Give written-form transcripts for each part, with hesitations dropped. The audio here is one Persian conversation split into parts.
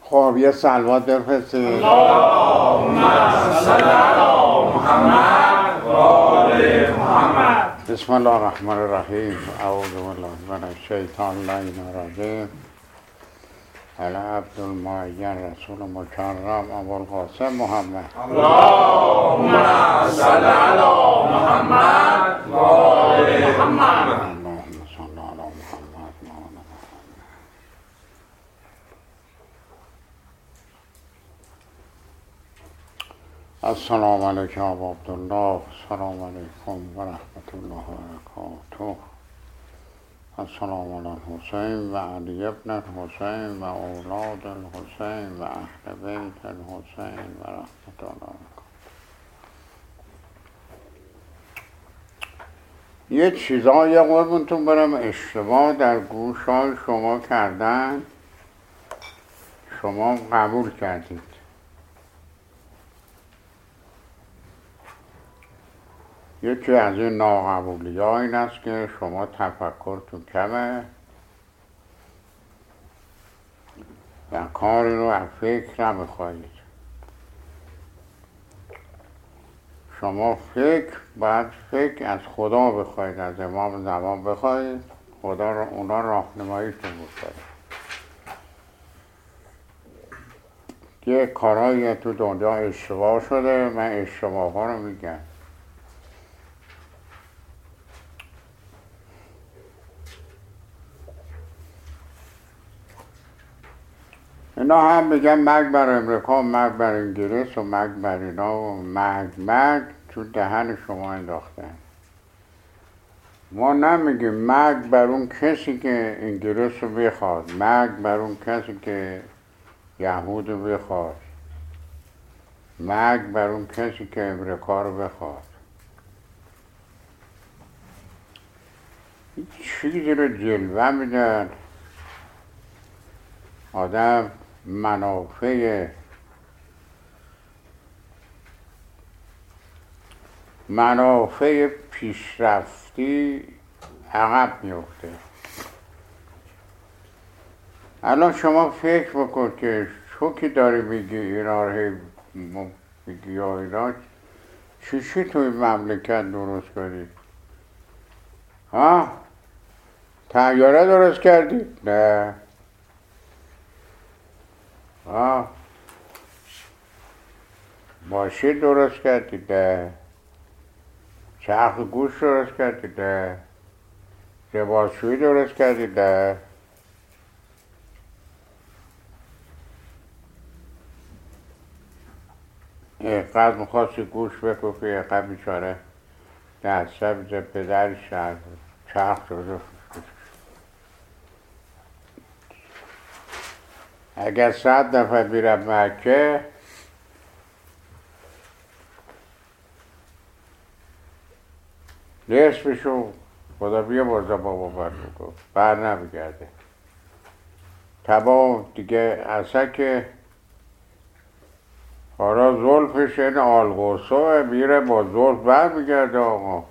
خب یه صلوات بفرستید. اللهم صل علی محمد و آل محمد. بسم الله الرحمن الرحیم. اعوذ بالله من الشیطان اللعین الرجیم. العبد المعین رسول مکرم ابوالقاسم محمد. اللهم صل علی محمد و آل محمد. اللهم صل علی محمد و آل محمد. السلام علیکم ابا عبدالله. السلام علیکم و رحمت الله و برکاته. السلام علی الحسین و علی ابن الحسین و اولاد الحسین و اهل بیت الحسین و رحمت الله و برکاته. یه چیزایی قربونتون برم اشتباه در گوشای شما کردن، شما قبول کردید. یکی از این ناقبولی ها این است که شما تفکرتون کمه و کاری رو از فکر نمیخواهید. شما باید فکر از خدا بخواهید، از امام زمان بخواهید، خدا رو اونا راهنماییتون بکنه. یه کارایی تو دنیا اشتباه شده، من اشتباه ها رو میگم. اینا هم میگن مرگ بر امریکا، مرگ بر انگلیس و مرگ بر اینا و مرگ تو دهن شما انداختن. ما نمیگیم مرگ بر اون کسی که انگلیس رو بخواد، مرگ بر اون کسی که یهود رو بخواد، مرگ بر اون کسی که امریکا رو بخواد. چیزی رو جلوه میدن آدم منافع پیشرفتی عقب میفته. الان شما فکر بکن که تو که داری میگی اینا رو میگی یا اینا چی توی مملکت درست کنی؟ ها؟ طیاره درست کردی؟ نه. ماشین درست کردی؟ نه. چرخ گوش درست کردی؟ نه. لباسشویی درست کردی؟ نه. اینقدر میخواستی گوش بکوفی، اینقدر بیچاره دسته بیزه پدر چرخ درست. اگر 100 نفر بیرم مکه نصفشو خدا بیا بازا بابا بر بر نمیگرده. تمام دیگه اصلا که حالا زلفش این آلغوصه میره با زلف بر میگرده. آقا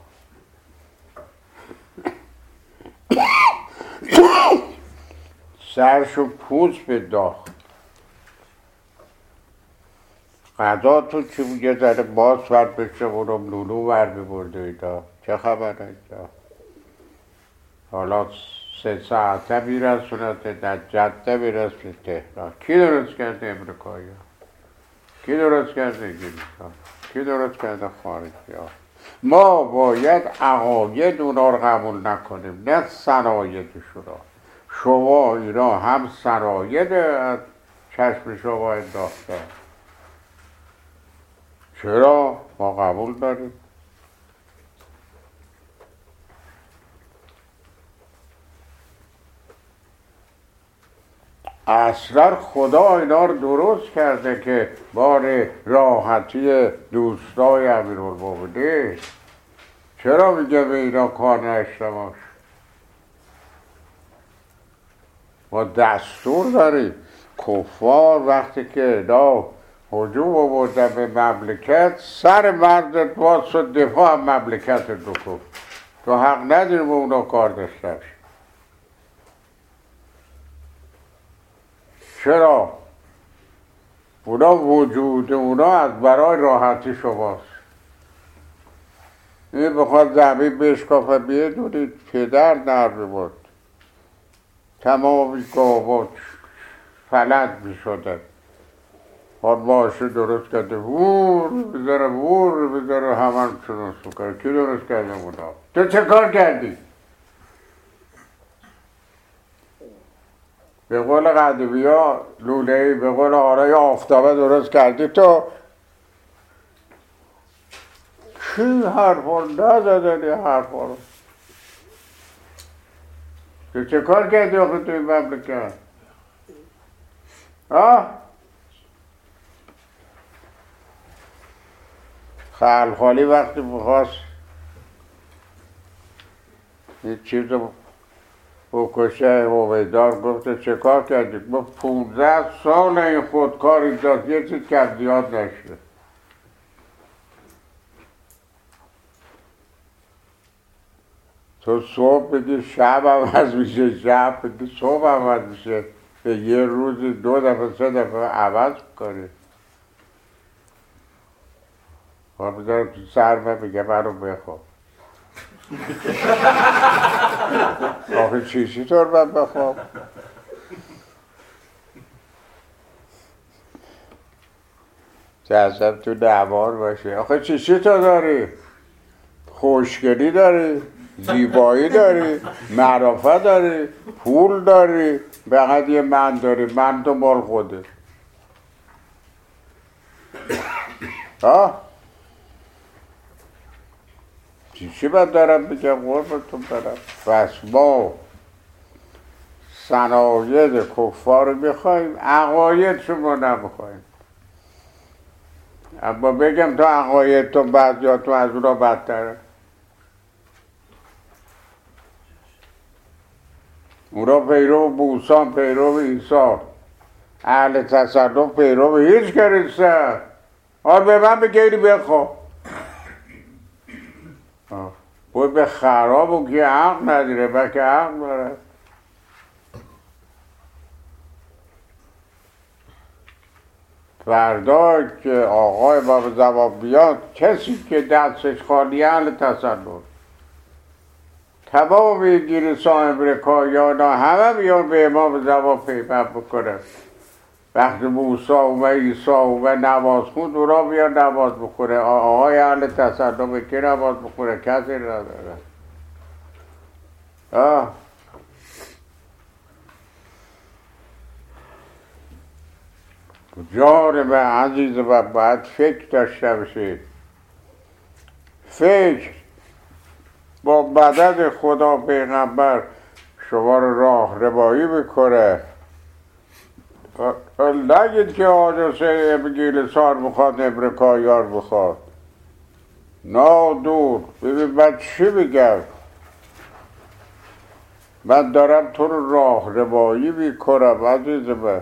سرشو پوست به داخت. غذا تو چی میگه زده باز فرد بشه اونم لولو ور ببرده ایتا. چه خبره ایتا؟ حالا 3 ساعته میرسونده در جده میرسونه تهران. کی درست کرده امریکایی ها؟ کی درست کرده انگلیس ها؟ کی درست کرده خارجی ها؟ ما باید عقاید اونا رو قبول نکنیم، نه سرایدشون رو. شما اینا هم سراید چشم شما انداخته. چرا؟ ما قبول داریم. اصلا خدا اینا رو درست کرده که بار راحتی دوستای امیرالمومنین. چرا میگه به اینا کار نشته باش؟ ما دستور داریم. کفار وقتی که اینا هجوم آوردن به مملکت، سر مردت باز شد دفاع هم مملکت رو کن. تو حق نداری به اونا کار داشته باشی. چرا؟ اونا وجود اونا از برای راحتی شماست. این بخواد زمین بشکافه بیدونید پدر نرمی بود تمامی گاوات فلج می شدن. آن ماشین درست کرده وور بذاره همه چون درست کرده. کی درست کرده اونا؟ تو چه کار کردی؟ به قول قدیمی ها لوله‌ای به قول آرای آفتابه درست کردی تو؟ کی حرفا نزدن این حرفا رو؟ تو چه کار کردی آخه توی مملکت؟ خلخالی وقتی میخواست یه چیز رو بکشه هویدار گفت چه کار کردی؟ ما 15 سال این خودکاری داد یه چیز که زیاد نشده. تو صبح بگی شب عوض میشه شب بگی صبح عوض میشه به یه روزی 2 دفعه 3 دفعه عوض کنی. خب بذارم تو سرمه بگه منو بخواب. آخه چی طور من بخواب؟ جذب تو نوار باشه. آخه چی تو داری؟ خوشگلی داری؟ زیبایی داری؟ معرفت داری؟ پول داری؟ فقط یه من داری. من تو مال خوده. چی من دارم بگم قربتون برم؟ پس ما صنایع کفار میخواییم عقاید شما نمیخواییم. اما بگم تو عقاید تو بعضیاتون از اونا بدتره. اونا پیرو موسی پیرو عیسی اهل تصرف پیرو هیچ کریستن. به من بگیری بخواب باید به خراب و که عقل نداره بلکه عقل داره. فردا که آقای ما به زبان بیاد کسی که دستش خالی اهل تصرف تمام انگلیس‌ها امریکایی‌ها همه بیان به امام به زبان پیمن بکنه. وقتی موسی و عیسی و نماز خوند اونا بیان نماز بخوره. آقای اهل تصرف که نماز بخوره کسی نداره. جان من عزیز من باید فکر داشته باشید. فکر با مدد خدا پیغمبر شما رو راه روایی میکنه. نگید که حادثه انگلیسان میخواد امریکاییان میخواد. نادور ببین من چی میگم؟ من دارم تو رو راه روایی میکنم عزیز من.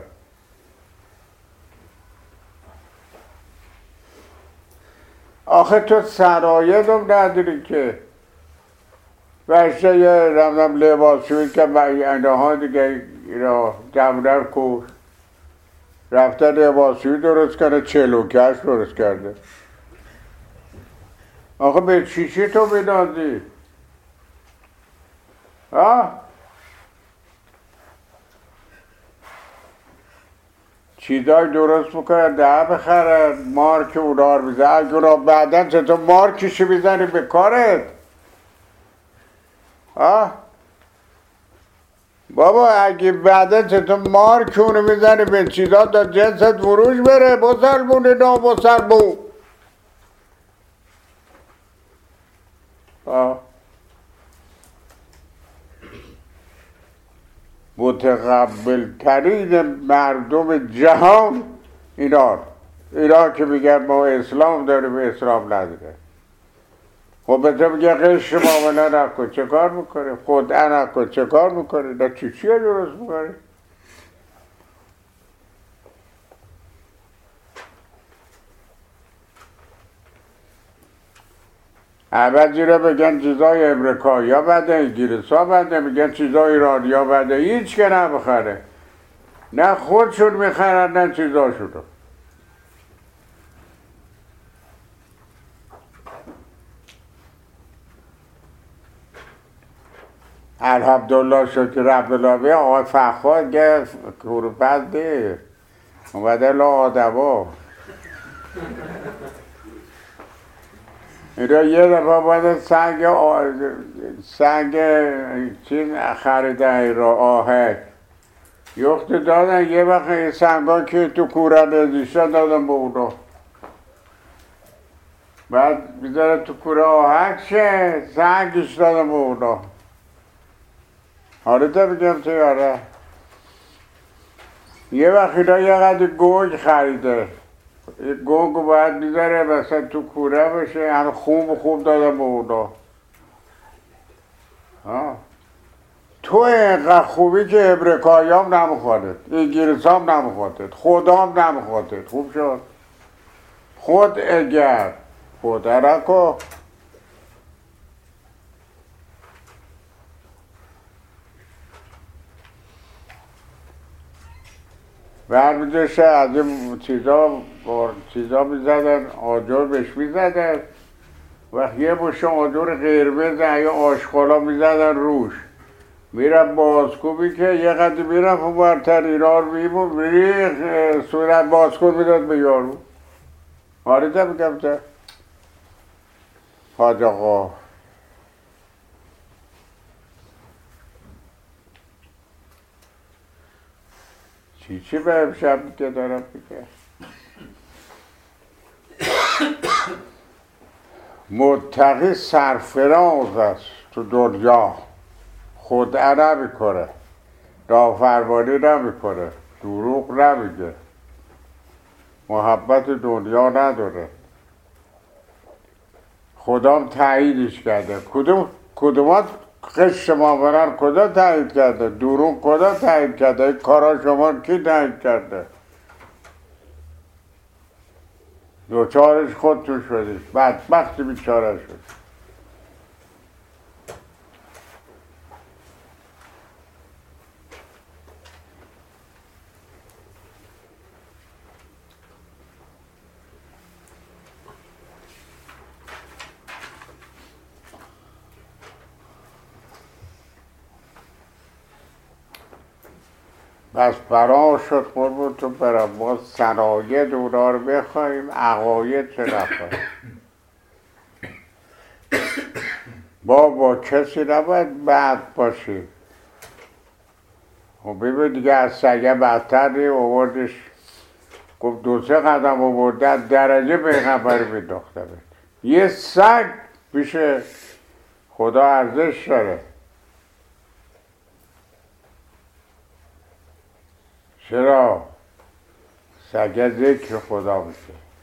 آخه تو صنایع هم نداری که بشه یه رمضم لباسوی که اینه ها دیگه اینا جمعه کش رفته لباسوی درست کرده چلوکش درست کرده. آخه به چی تو بینازی؟ چیزای درست میکنه ده بخره مارک اونا رو بیزه. اگه اونا بعدا چطور مارکشو بیزنی به کارت؟ بابا اگه بعدا چطور مارک اونو میزنی به چیزا تا جنست فروش بره. بسلمونه نامسلمون. متقبل ترین مردم جهان اینا که میگن ما اسلام داریم اسلام نداره. خب به تو میگه قش معامله نکن چه کار میکنه؟ خدعه نکن چه کار میکنه؟ نه چیه درست میکنه؟ اول زیره بگن چیزای امریکایی ها بده انگلیس ها بده میگن چیزای ایرانی ها بده هیچ که نمیخره. نه خودشون میخرن نه چیزاشون رو. الحمدلله شکر رب العالمین. آقای فخار که کروپت دید اومده لا آدما. اینا یه دفعه باید سنگ چین خریدن این را آهک یخت دادن. یه وقت این سنگان که تو کوره نزیشتن دادن به اونا. بعد بیداره تو کوره آهک شه سنگش دادن به اونا. حالا تا بگم تو یاره یه وقت اینا یه قدر گنگ خریده. یه گنگ باید میذاره مثلا تو کوره باشه همه خوب دادن به اونا. تو اینقدر خوبی که امریکایی هم نمیخوادت، انگلیس هم نمیخوادت، خدا هم نمیخوادت. خوب شد خود اگر خدا رکو برمیداشته از این چیزا میزدن آجر بهش میزدن و یه مشه آجر قرمز یا آشخالا میزدن روش. میرم بازکوبی که یه قدر میرم و برتر ایران میمون میری صورت بازکوب میداد به یارو. آره میگم تا حاج آقا چی به امشب که دارم میگه متقی سرفراز است تو دنیا. خدعه نمیکنه، نافرمانی نمیکنه، دروغ نمیگه، محبت دنیا نداره. خدام تاییدش کرده. کدومات قش ما برن کدا تایید کرده؟ دروغ کدا تایید کرده؟ این کارا شما کی تایید کرده؟ دوچارش خودتون شدید، بدبختی بیچاره شد. بس برا شد قربونتون برم. ما صنایع اونا رو بخواهیم، عقاید چه نخواهیم. با کسی نباید بد باشیم. خب ببین دیگه از سگه بدتر نیم آوردش. گفت 2-3 قدم آوردن درجه پیغمبر میداختم. یه سگ پیش خدا ارزش داره. چرا؟ سگه ذکر خدا میگه.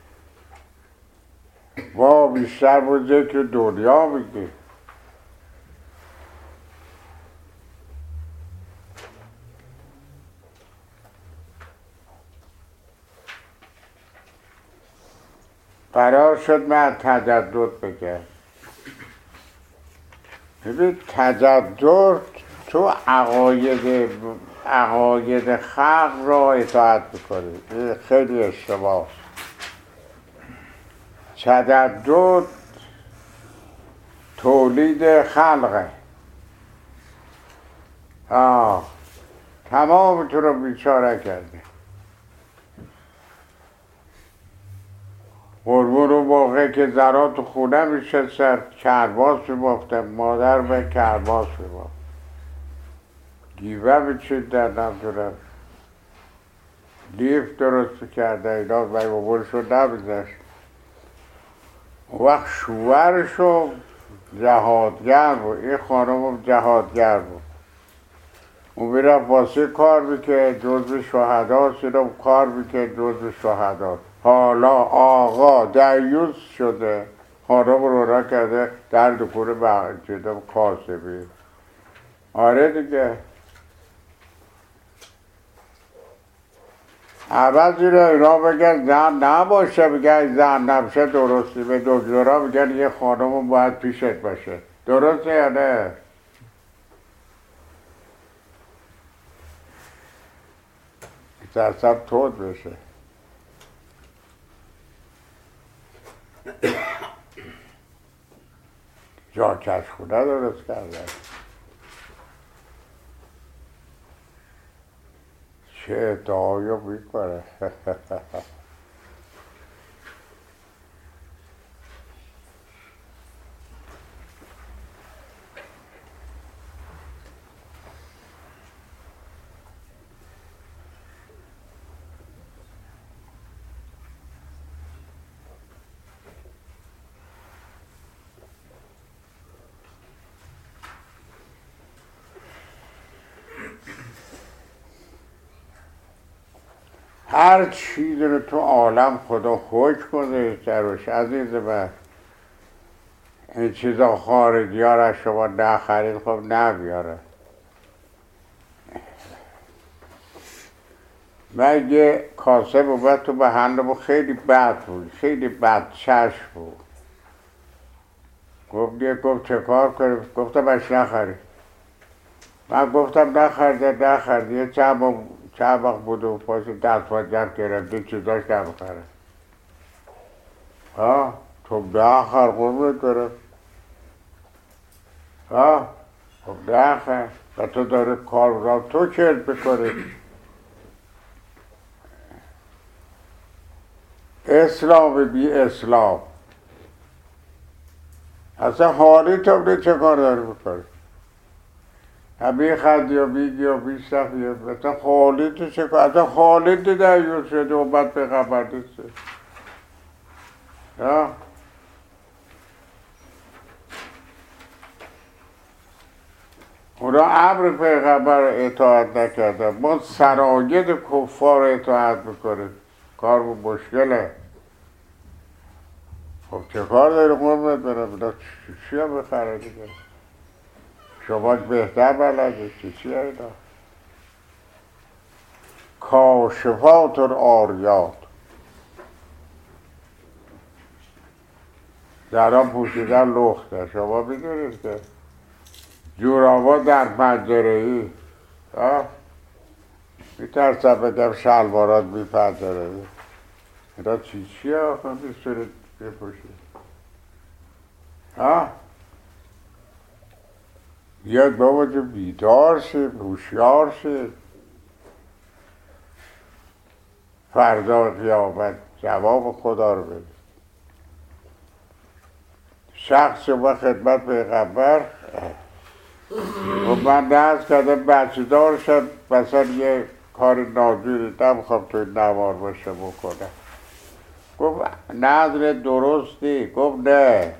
ما بیشتر بود ذکر دنیا میگه. قرار شد من تجدد بگم. ببین تجدد تو عقاید خلق را اطاعت میکنه. این خیلی اشتباه. تجدد تولید خلقه. تمام تو رو بیچاره کرده. قربون رو موقع که زرا تو خونه میشستن کرباس میبافتن، مادر به کرباس میبافت، گیوه میچیدن، نمیدونم لیف درست کرده. اینا باید بابرشو نمیزشت. اون وقت شوهرشو جهادگر بود. این خانم جهادگر بود. اون میرفت واسه کار میکرد جزو شهداست. اینا کار میکرد جزو شهداست. حالا آقا دیوز شده، خانم رو کرده در دکور بچیده کاسبی. آره دیگه. عوض اینا بگن زن نباشه، بگن زن نباشه درستی. به دکترها بگن یه خانم باید پیشت باشه. درسته یا نه؟ دستم تود بشه. جا کشخونه درست کردن. چه ادعایی میکنه. هر چیز رو تو عالم خدا حکم گذاشته روش عزیز من. این چیزا خارجی ها را شما نخرید خب نبیاره. من یه کاسب اومد تو محلم خیلی بد بود، خیلی بد چشم بود. گفت چه کار کنیم؟ گفتم باش نخرید. من گفتم نخرده یه چند وقت بود و پاس دست و جب گرفته چیزاش نمیخره. تو نخر قربونت برم. خب نخر و تو داره کار را تو کرد بکنی. اسلام بی اسلام اصلا حالی تو چه کار داره بکنی؟ همین خندی و میگی و میشتفی اصلا حالی تو چه کار؟ اصلا حالی تو دیور شده اومد به خبر نیسته. اونا امر پیغمبر اطاعت نکردن، ما سراید کفار اطاعت میکنیم. کار مشکله. خب چه کار داری قربت برم؟ اینا چی هم بخره دیگه؟ شما بهتر بلده چی اینا؟ کاشفات آریات درها پوشیدن لخته. شما میدونید که جورابا در پنجره ای میترسم بگم شلوارات بی پنجره ای. اینا چیه آخه میتونید بپوشید؟ بیاد بابا جو بیدار شید، هوشیار شید. فردا قیامت جواب خدا رو بدید. شخص شما خدمت پیغمبر و من نهز کردم بچه دار شد مثلا یه کار ناجوری نمیخوام توی نوار باشه بکنم. گفت نظر درستی؟ گفت نه.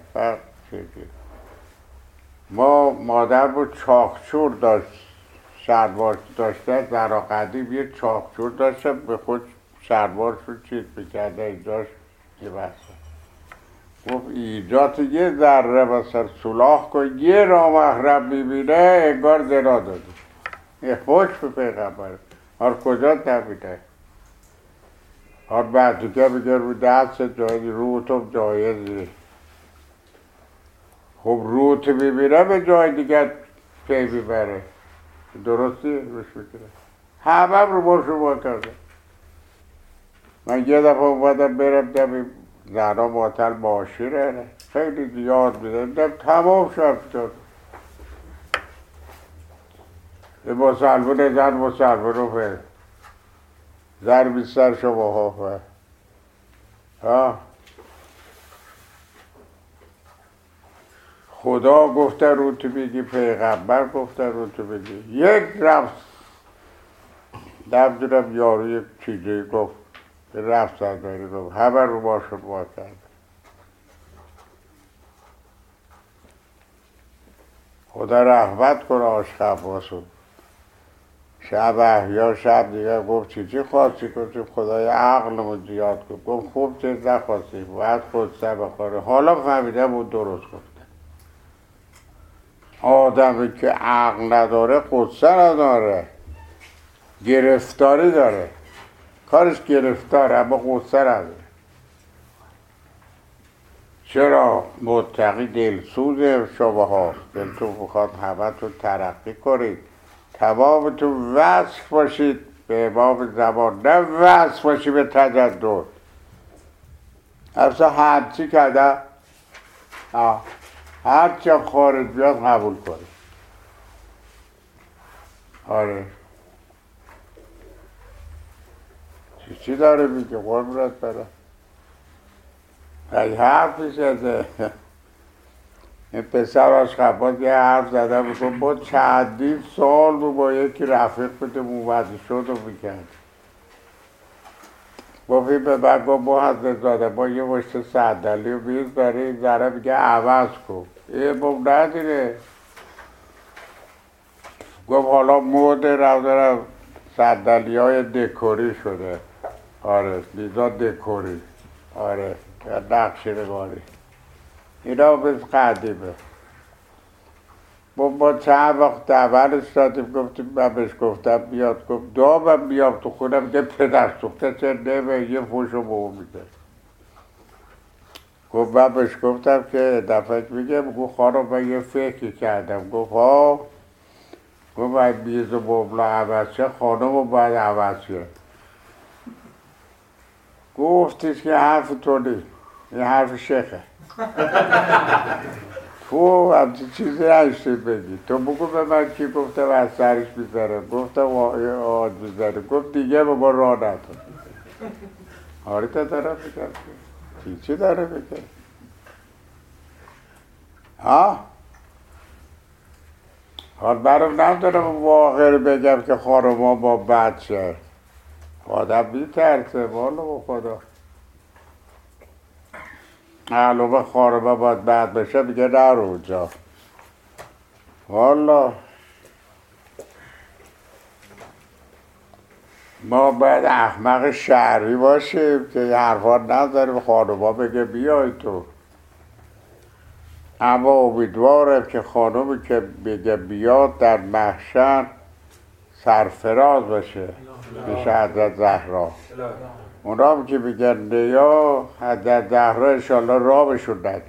ما مادر بود چاخچور داشت، شلوار داشته در قدیم یه چاخچور داشته به خود شلوارش رو چیز میکرده اینجاش یه بحثه. گفت ایجات یه ذره مثلا سولاخ کن یه نامحرم میبینه انگار زنا داده. یه خوش به پیغمبر هر کجا نمیده. هر بعدی میگه رو دست جایی رو تو جایزی. خب رو تو میبینه به جای دیگه پی میبره. درستی روش میکنه. همه رو باشو با کرده. من یه دفعه اومدم برم دمی زنها ماتل معاشیره خیلی زیاد میدم تمام شد. یه مسلمان زن مسلمان رو فرد زن بیستر شما ها خدا گفته رو تو بگی، پیغمبر گفته رو تو بگی. یک رفت نمیدونم یارو یک چیزی گفت رفت سرداری گفت همه رو باشون با کرد. خدا رحمت کنه عاشق عباسو. شب احیا شب دیگه گفت چی خواستی؟ گفتیم خدای عقلمون زیاد کن. گفت خوب چیز نخواستی باید خود سر بخوره. حالا فهمیده بود درست گفته. آدمی که عقل نداره قصه نداره، گرفتاری داره. کارش گرفتاره اما قصه نداره. چرا؟ متقی دلسوز شما هاست. دلتون بخواد همه تو ترقی کنید، تمام تو وصف باشید به امام زمان، نه وصف باشید به تجدد. اصلا همچی کرده هرچی خارج بیاد قبول کنید. آره چی داره میگه قربونت برم؟ ای حرفی زده. این پسر آشخبات یه حرف زده بکن با چندین سال با یکی رفیق بودم اومدی شد و میکرد گفتی به من گفت با حضرت زاده با یه مشت صندلی و میز داره این ذره میگه عوض کن این بوم ندیره گفت حالا مود رو دارم صندلی های دکوری شده آره میزا دکوری آره نقشی نگاری اینا بس قدیمه با چند وقت اولش دادیم گفتیم من بهش گفتم بیاد گفت دامم بیام تو خونه میگه پدر سوخته چه نمه یه فوشو به اون میده گفت من بهش گفتم که دفعه میگه گفت خانم من یه فکری کردم گفت ها گفت من میز و مبلا عوض شه خانم رو باید عوض شه گفتیش که حرف تو نیست این حرف شیخه تو همچین چیزی نشتی بگی تو بگو به من کی گفتم از سرش میذاره گفتم آد میذاره گفت دیگه به ما راه نداره آره تا داره بگم چی داره بگم ها حال برام ندارم واقعی رو بگم که خانما با بچه آدم میترسه والا با خدا علاوه خانما باید بد بشه میگه نرو اونجا والا ما باید احمق شهری باشیم که یه حرفا نذاریم خانما بگه بیای تو اما امیدوارم که خانمی که بگه بیاد در محشر سرفراز باشه میشه حضرت زهرا اونا هم که بگن نیا حضرت زهرا انشالله راه بشون نده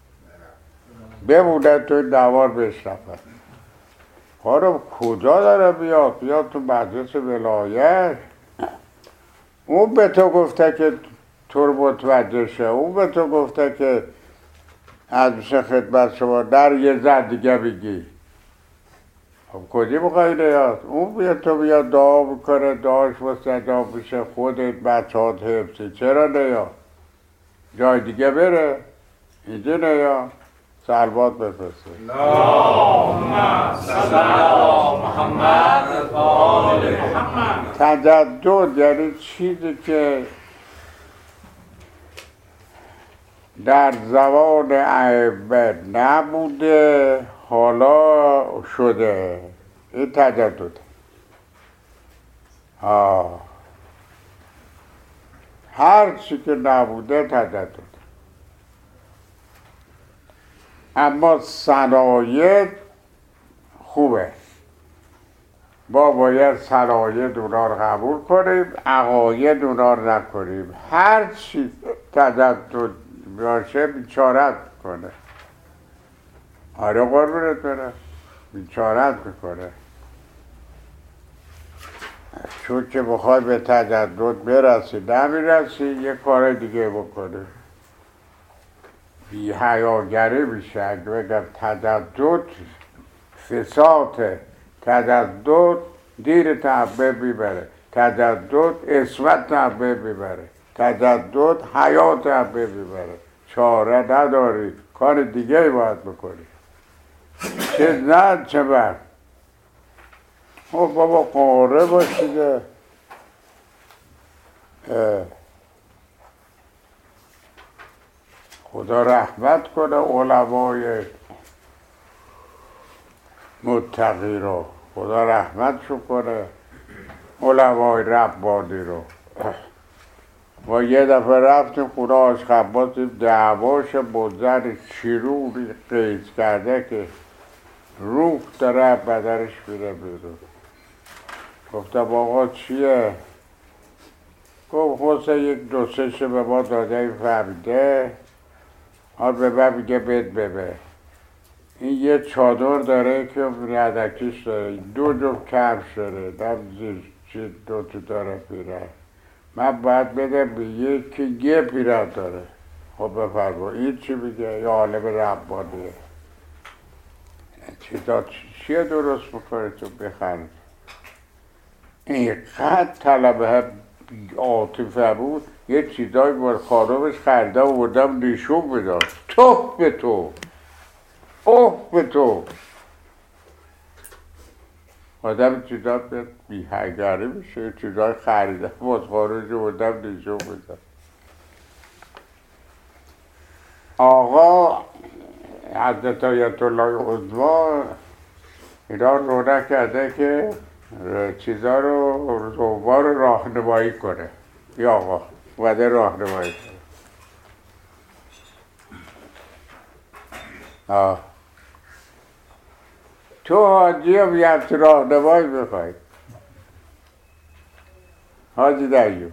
بمونه توی نوار بشنفن خانم کجا داره بیاد تو مجلس ولایت اون به تو گفته که تو رو متوجه شه اون به تو گفته که از میشه خدمت شما در یه زن دیگه بگی خب کجی بخوایی نیاد اون بیاد تو بیاد دعا بکنه دعاش مستجاب میشه خودت بچه هات حفظی چرا نیاد جای دیگه بره اینجا نیاد سلوات بفرسته اللهم صل علی محمد و آل محمد تجدد یعنی چیزی که در زمان ائمه نبوده حالا شده این تجدد هر چی که نبوده تجدد اما صنایع خوبه ما باید صنایع اونا رو قبول کنیم عقاید اونا رو نکنیم هر چی تجدد باشه بیچارت کنه آره قربونت برم بیچارت میکنه چون که بخوای به تجدد برسی نمیرسی یه کار دیگه بکنه بی حیاگری میشه اگه بگم تجدد فساد تجدد دیر تحبه میبره تجدد اسمت تحبه میبره تجدد حیات تحبه میبره چاره نداری کار دیگه باید بکنی چه نه چه بر بابا قاره باشیده خدا رحمت کنه علمای متقی رو خدا رحمتشو کنه علمای ربانی رو ما یه دفعه رفتیم خونه آشخبات دعواش بزن شیرونی قیز کرده که روح داره بدنش میره بیرون گفتم آقا چیه؟ گفت حسین یک دوستش به ما داده این فهمیده حال به من میگه بید ببه این یه چادر داره که ردکیش داره دو جفت کفش داره دم زیر چی دو تو داره پیره من باید بدم به یکی یه پیره داره خب بفرما این چی میگه یا عالم ربانیه چیه درست میکنه تو بخند اینقدر طلبه عاطفه بود یه چیزایی با خانمش خریده و بردم نشون بدم توف به تو اوه به تو آدم چیزا به بیهنگره میشه چیزای خریده باز خارج رو بردم نشون بدم آقا حضرت آیت الله عظما اینا رونق کرده که چیزا رو زوار رو راهنمایی کنه یا آقا اومده راهنمایی کنه تو حاجی هم یه همچه راهنمایی بخوای حاجی دریوس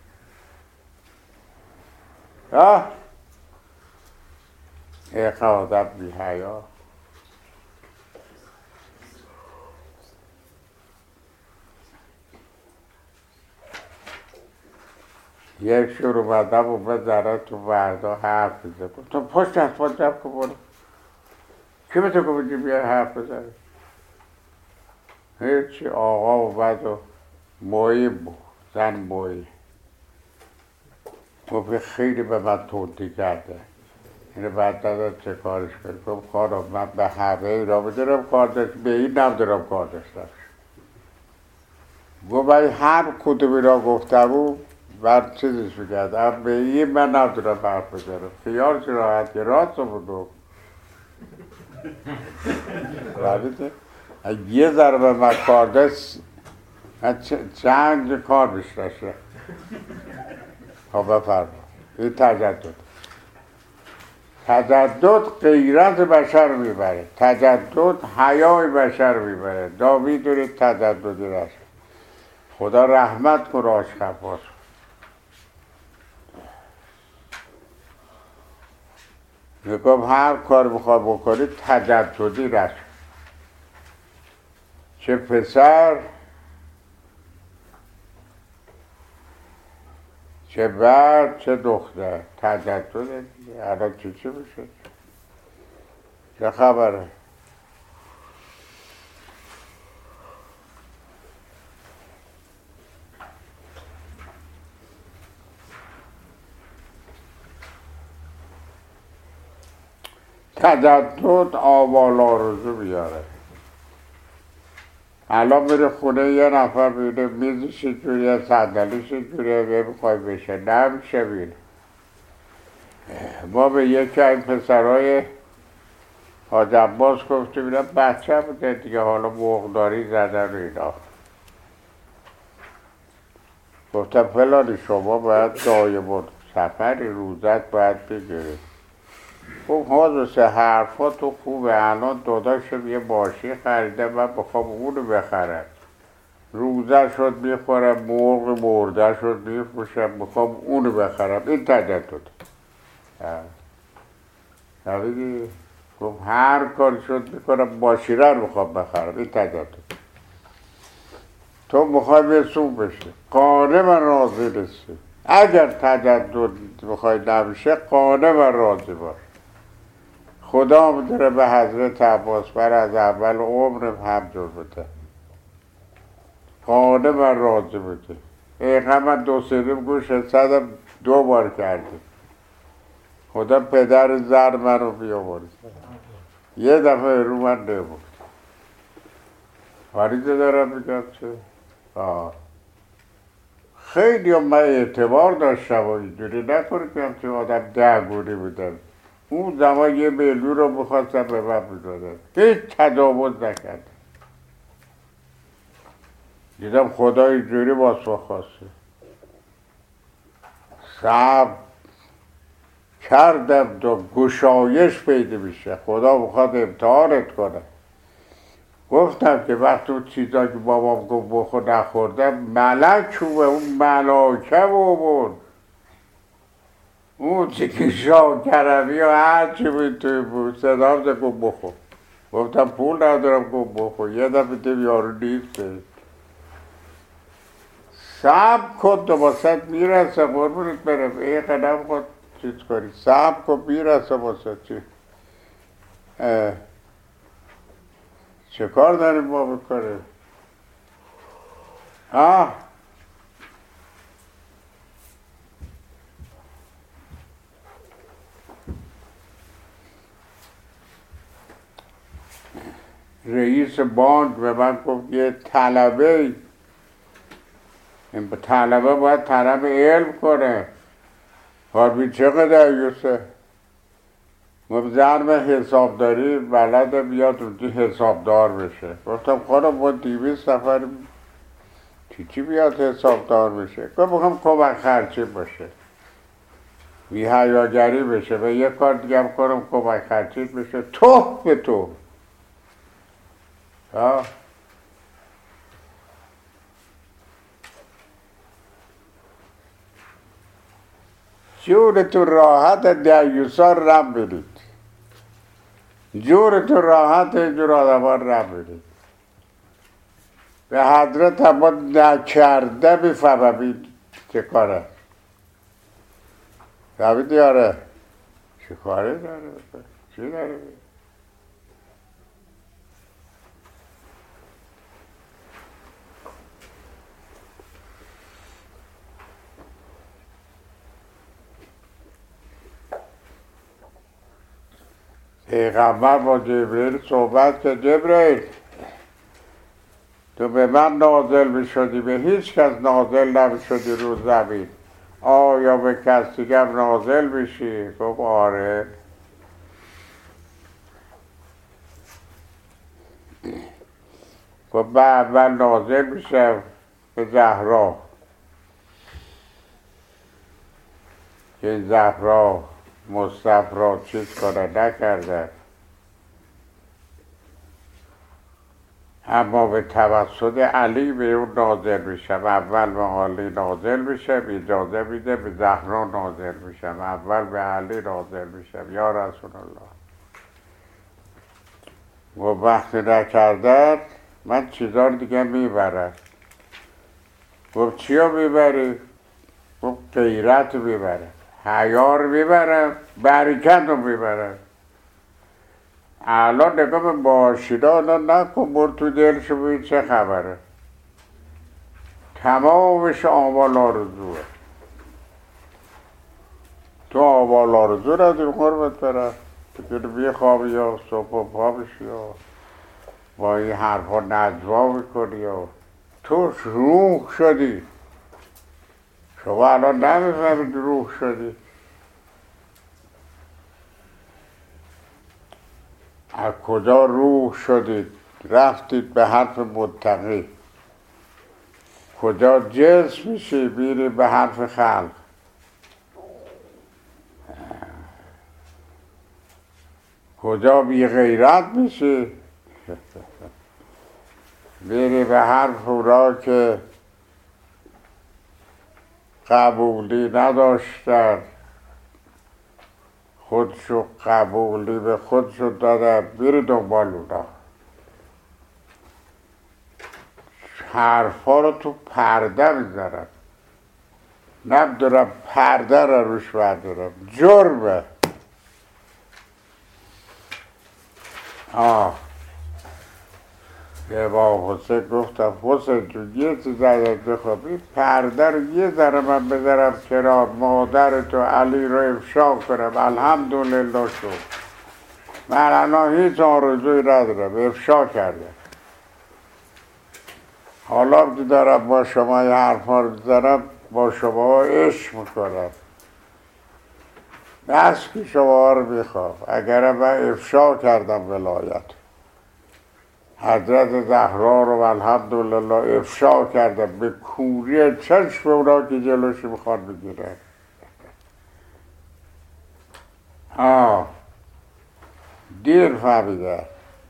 ایخ آدم بی حیا یک شروع بدم و بزنه تو بردا حرف بزن تو پشت دستمان جمع کن برو کی به تو گفتی بیا حرف بزنی هیچی آقا اومد و مایی بود زن مایی گفت خیلی به من تندی کرده اینو بعد نداد چه کارش کنی گفت خانم من به همه اینا میدونم کار داشت به این نمیدونم کار داشتم گفت من هر کدوم اینا گفتم و من چیزش میکردم به این من نمیدونم حرف بزنم خیالش راحت که راست رو بگو یه ذره به من کار داشت چند کار بیشترشه خب بفرما این تجدد غیرت بشر میبره تجدد حیای بشر میبره داوید دارید تجددی رشت خدا رحمت کن راش خفاش میگم هر کار بخواه بکنید تجددی رشت چه پسر چه برد چه دختر تجدد دیگه الان چی میشه چه خبره تجدد آوال آرزو بیاره الان میره خونه یه نفر بینه میزش جوریه صندلیش جوریه میخوای بشه نمیشه بینه ما به یکی این پسرهای حاج عباس گفتیم اینا بچه بوده دیگه حالا مقداری زدن اینا گفتم فلانی شما باید دایمون سفری روزت باید بگیرید خب حاضر حرفا تو خوبه الان داداشم یه ماشین خریده من بخوام اونو بخرم روزه شد میخورم مرغ مرده شد میفروشم بخوام اونو بخرم این تجدد نبیدی خب هر کار شد میکنم ماشینه رو بخوام بخرم این تجدد تو میخوای به سو بشه قانه من راضی نیستی اگر تجدد میخوای نمیشه قانه من راضی باش خدا میداره به حضرت عباس بر از اول عمرم همجور بوده قانه من راضی بوده ایقا من 2-3 گوش صدم 2 بار کردیم خدا پدر زن من رو بیاورد یه دفعه رو من نبود فریده دارم میگم چه خیلی من اعتبار داشتم و اینجوری نکنیم که آدم 10 گونی بودم اون زمان 1 میلیون رو میخواستم به من بزادم هیچ تجاوز نکردم دیدم خدا اینجوری باز خواسته صبر کردم تا گشایش پیدا میشه خدا میخواد امتحانت کنه گفتم که وقتی اون چیزا که بابام گفت بخور نخوردم ملک خوبه اون ملاکه بود اون چی که شاکرمی و هرچی بود توی بود صدام ده گفت بخور گفتم پول ندارم گفت بخور یه دفعه دیم یارو نیسته صبر کن تو واسط میرسه قربونت برم این قدم خود چیز کنی صبر کن میرسه واسط چه کار داریم ما بکنیم رئیس بانک به من گفت یه طلبه، این طلبه باید طلب علم کنه. حالا چقدر یوسه؟ گفت ضرب حسابداری بلده بیاد اونجا حسابدار بشه. گفتم خانم با 200 نفر چی بیاد حسابدار بشه؟ گفت میخوام کمک خرچی باشه، بی حیاگری بشه و یه کار دیگه هم کنم کمک خرچی بشه. تو به تو جور تو راحت دیوسا رم برید، جور تو راحت اینجور آدم ها رم برید. به حضرت ما نکرده میفهمید چه کاره. فهمیدی آره؟ چه کاره داره؟ چی داره؟ پیغمبر با جبرئیل صحبت که جبرئیل تو به من نازل میشدی، به هیچ کس نازل نمیشدی رو زمین، آیا به کس دیگه هم نازل میشی؟ گفت آره. گفت من اول نازل میشم به زهرا که زهرا مصطفی را چیز کنه نکرده، اما به توسط علی به اون نازل میشم. اول به علی نازل میشم، اجازه میده به زهرا نازل میشم، اول به علی نازل میشم یا رسول الله. و وقتی نکردن من چیزار دیگه میبرم. گفت چیا میبری؟ گفت غیرت میبرم، حیا رو میبرم، برکت رو میبرم. الان نگاه به معاشینا الان نکن، بر تو دلشو ببین چه خبره. تمامش آمال آرزوه. تو آمال آرزو نداری قربت برم، تو بیخوابی یا صبح و پا بشی یا با این حرفا نجوا میکنی یا تو روح شدی. شما الان نمیفهمید روح شدی. از کجا روح شدید؟ رفتید به حرف متقی. کجا جسم میشی؟ میری به حرف خلق. کجا بی غیرت میشی؟ میری به حرف اورا که قبولی نداشتن، خودشو قبولی به خودشو دادن، میری دنبال اونا. حرفا رو تو پرده میذارم، نمیدونم پرده رو روش بردارم، جرمه. یه با حسین گفتم حسین جون یه چیز ازت بخوام، این پرده رو یه ذره من بذارم کنار، مادر تو علی رو افشا کنم. الحمدلله شد. من الان هیچ آرزوی ندارم، افشا کردم. حالا که دارم با شما یه حرفا رو بزنم، با شما عشق میکنم، بس که شما رو میخوام. اگر من افشا کردم ولایت حضرت زهرا رو الحمدلله افشا کردم به کوری چشم اونا که جلوش میخواد بگیره. دیر فهمیده.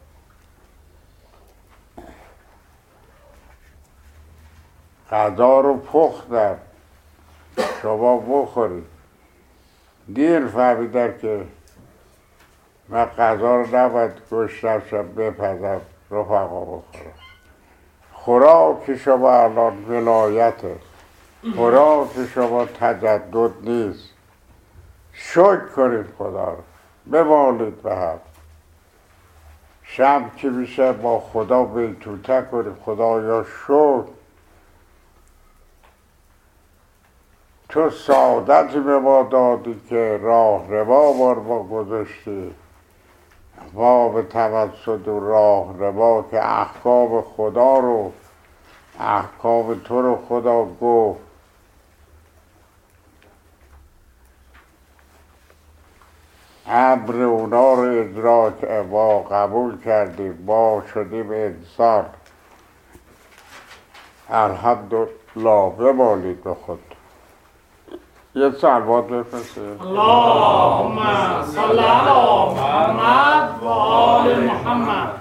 غذا رو پختم شما بخورید. دیر فهمیدن که من غذا رو نباید گشتمشم بپزم رفقا بخورم. خوراک شما الان ولایته، خوراک شما تجدد نیست. شکر کنید خدا رو، بمالید به هم. شب که میشه با خدا بیتوته کنید، خدایا شکر تو سعادتی به ما دادی که راه روا بار ما گذاشتی. ما به توسط راهنما که احکام خدا رو احکام تو رو خدا گفت امر اونا رو ادراک ما قبول کردیم ما شدیم انسان الحمدلله بمالید به خود یه سلوات بفرستید اللهم صل علی محمد و آل محمد